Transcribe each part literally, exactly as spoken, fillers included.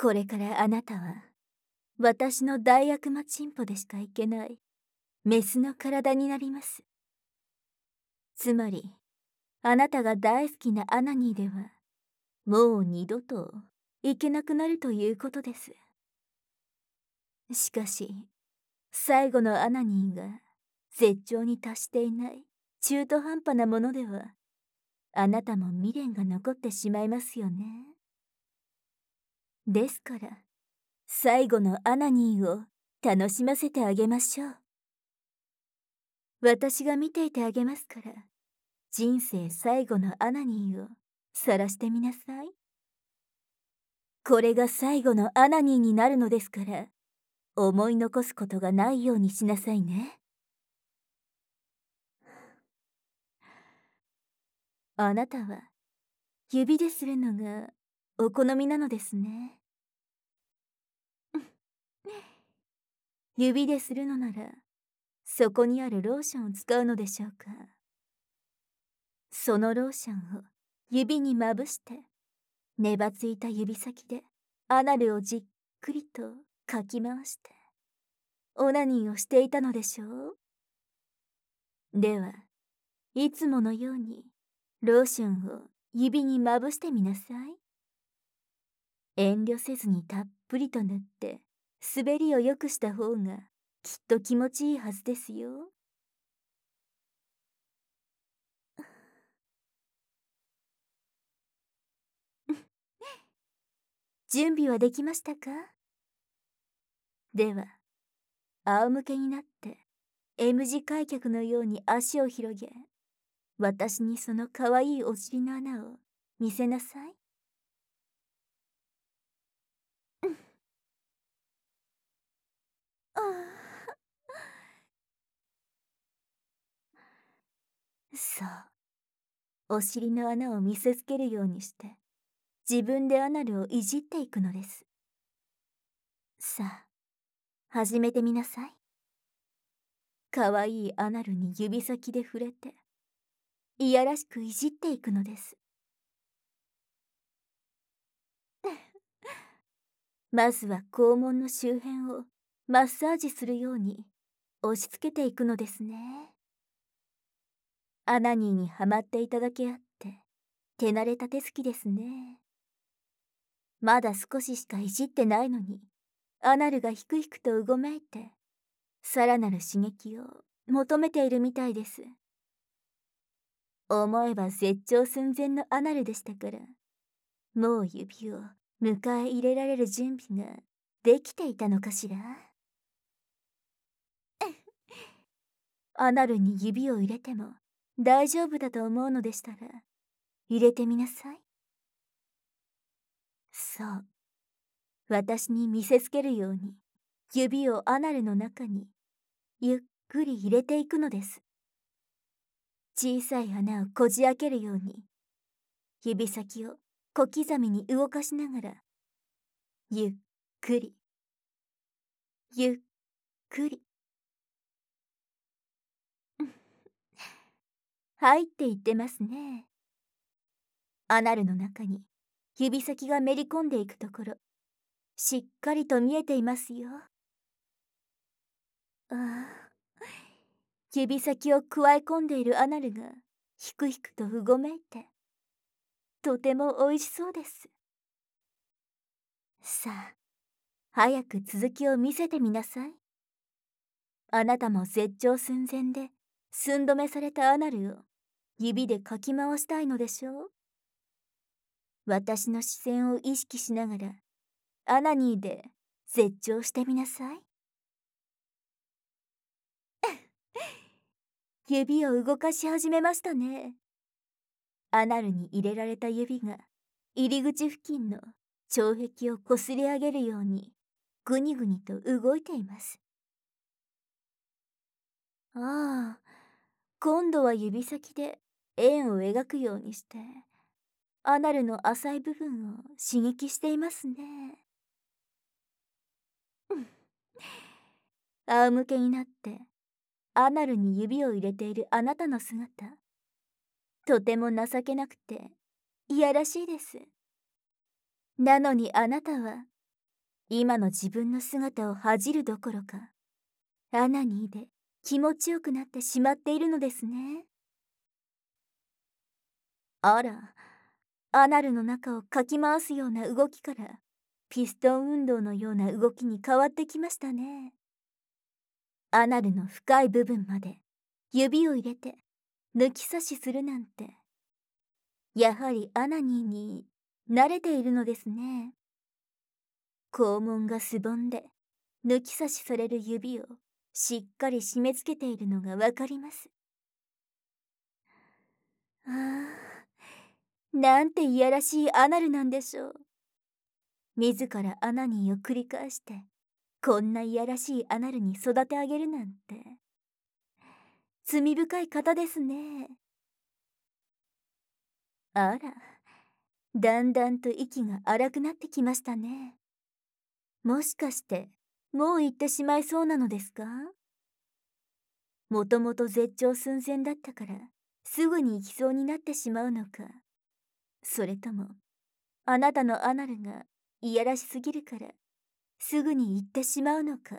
これからあなたは私の大悪魔チンポでしかいけないメスの体になります。つまりあなたが大好きなアナニーではもう二度といけなくなるということです。しかし最後のアナニーが絶頂に達していない中途半端なものではあなたも未練が残ってしまいますよね。ですから最後のアナニーを楽しませてあげましょう。私が見ていてあげますから人生最後のアナニーを晒してみなさい。これが最後のアナニーになるのですから思い残すことがないようにしなさいね。あなたは指でするのがお好みなのですね。指でするのならそこにあるローションを使うのでしょうか。そのローションを指にまぶしてねばついた指先でアナルをじっくりとかき回してオナニーをしていたのでしょう。ではいつものようにローションを指にまぶしてみなさい。遠慮せずにたっぷりと塗って滑りを良くした方がきっと気持ちいいはずですよ。準備はできましたか？では仰向けになって M 字開脚のように足を広げ私にそのかわいいお尻の穴を見せなさい。ああ、そうお尻の穴を見せつけるようにして自分でアナルをいじっていくのです。さあ始めてみなさい。かわいいアナルに指先で触れていやらしくいじっていくのです。まずは肛門の周辺をマッサージするように押し付けていくのですね。アナニーにはまっていただけあって手慣れた手つきですね。まだ少ししかいじってないのにアナルがひくひくとうごめいてさらなる刺激を求めているみたいです。思えば絶頂寸前のアナルでしたからもう指を迎え入れられる準備ができていたのかしら。アナルに指を入れても大丈夫だと思うのでしたら入れてみなさい。そう私に見せつけるように指をアナルの中にゆっくり入れていくのです。小さい穴をこじ開けるように指先を小刻みに動かしながらゆっくりゆっくり入っていってますね。アナルの中に指先がめり込んでいくところしっかりと見えていますよ。ああ、指先をくわえ込んでいるアナルがひくひくとうごめいてとてもおいしそうです。さあ早く続きを見せてみなさい。あなたも絶頂寸前で寸止めされたアナルを指でかき回したいのでしょう。私の視線を意識しながらアナニーで絶頂してみなさい。指を動かし始めましたね。アナルに入れられた指が入り口付近の腸壁をこすり上げるようにぐにぐにと動いています。ああ、今度は指先で円を描くようにしてアナルの浅い部分を刺激していますね。仰向けになってアナルに指を入れているあなたの姿とても情けなくていやらしいです。なのにあなたは今の自分の姿を恥じるどころか、アナニーで気持ちよくなってしまっているのですね。あら、アナルの中をかき回すような動きからピストン運動のような動きに変わってきましたね。アナルの深い部分まで指を入れて抜き差しするなんて、やはりアナニーに慣れているのですね。肛門がすぼんで抜き差しされる指をしっかり締め付けているのがわかります。ああ、なんていやらしいアナルなんでしょう。自らアナニーを繰り返してこんないやらしいアナルに育て上げるなんて、罪深い方ですね。あら、だんだんと息が荒くなってきましたね。もしかしてもう行ってしまいそうなのですか？もともと絶頂寸前だったからすぐに行きそうになってしまうのか、それともあなたのアナルがいやらしすぎるからすぐに行ってしまうのか。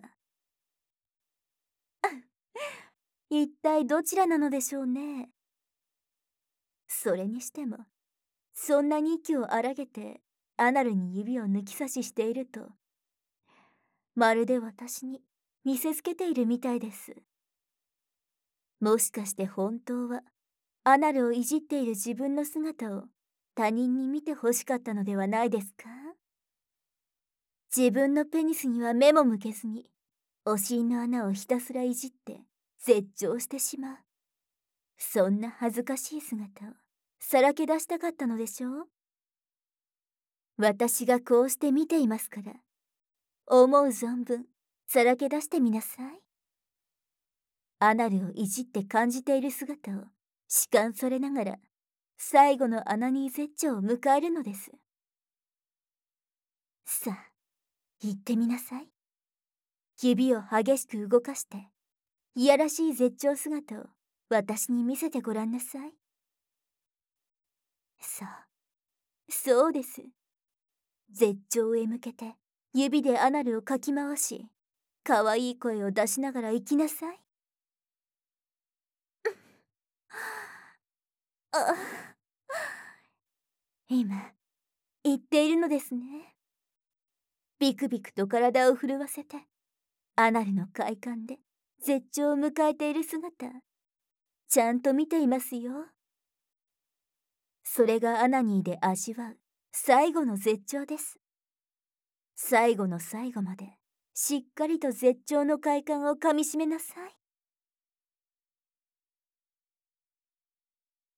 一体どちらなのでしょうね。それにしてもそんなに息を荒げてアナルに指を抜き差ししていると、まるで私に見せつけているみたいです。もしかして本当はアナルをいじっている自分の姿を他人に見てほしかったのではないですか？自分のペニスには目も向けずにお尻の穴をひたすらいじって絶頂してしまう、そんな恥ずかしい姿をさらけ出したかったのでしょう。私がこうして見ていますから、思う存分さらけ出してみなさい。アナルをいじって感じている姿を弛緩されながら最後のアナニー絶頂を迎えるのです。さあ、言ってみなさい。指を激しく動かしていやらしい絶頂姿を私に見せてごらんなさい。そう、そうです。絶頂へ向けて指でアナルをかき回し、かわいい声を出しながら行きなさい。あ、今言っているのですね。ビクビクと体を震わせてアナルの快感で絶頂を迎えている姿、ちゃんと見ていますよ。それがアナニーで味わう最後の絶頂です。最後の最後までしっかりと絶頂の快感をかみしめなさい。